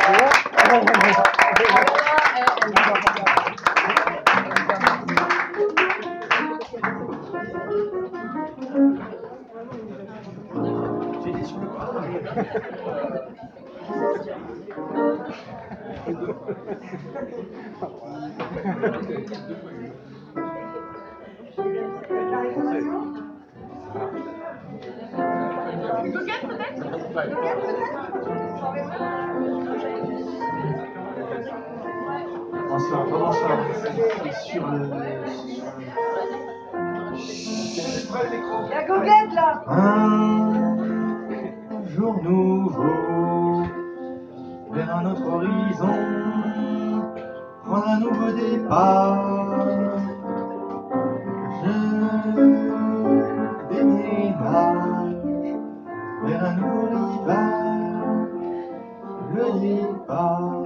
Bonsoir, bonsoir. Sur le... La goguette là. Un jour nouveau, vers un autre horizon, prendre un nouveau départ. Je déménage vers un nouveau rivage, le départ.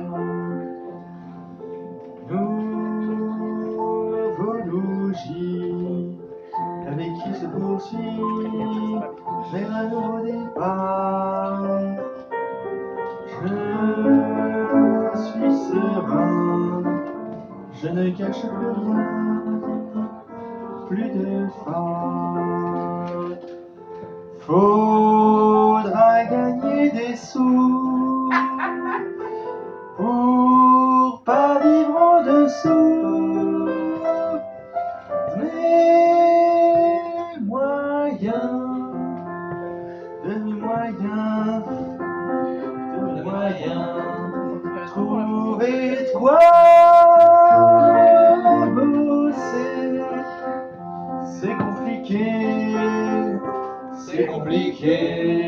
Nouveau logis, avec qui se poursuit vers un nouveau départ. Je suis serein, je ne cache plus rien, plus de faim. Faudra gagner des sous pour pas vivre en dessous de mes moyens, de mes moyens, de mes moyens. Trouver de quoi bosser, c'est compliqué, c'est compliqué.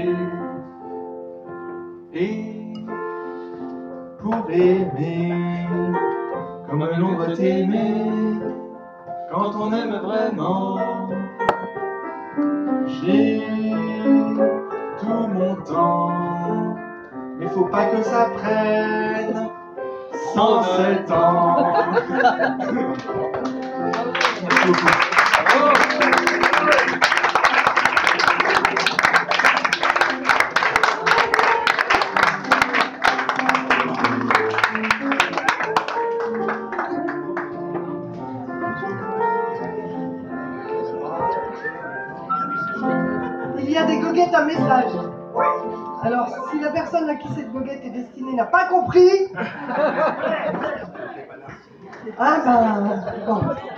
Et pour aimer, comme l'on doit aimer, quand on aime vraiment, j'ai tout mon temps, mais faut pas que ça prenne 107 ans. Merci beaucoup. Il y a des goguettes à message. Alors, si la personne à qui cette goguette est destinée n'a pas compris, ah ben, bon.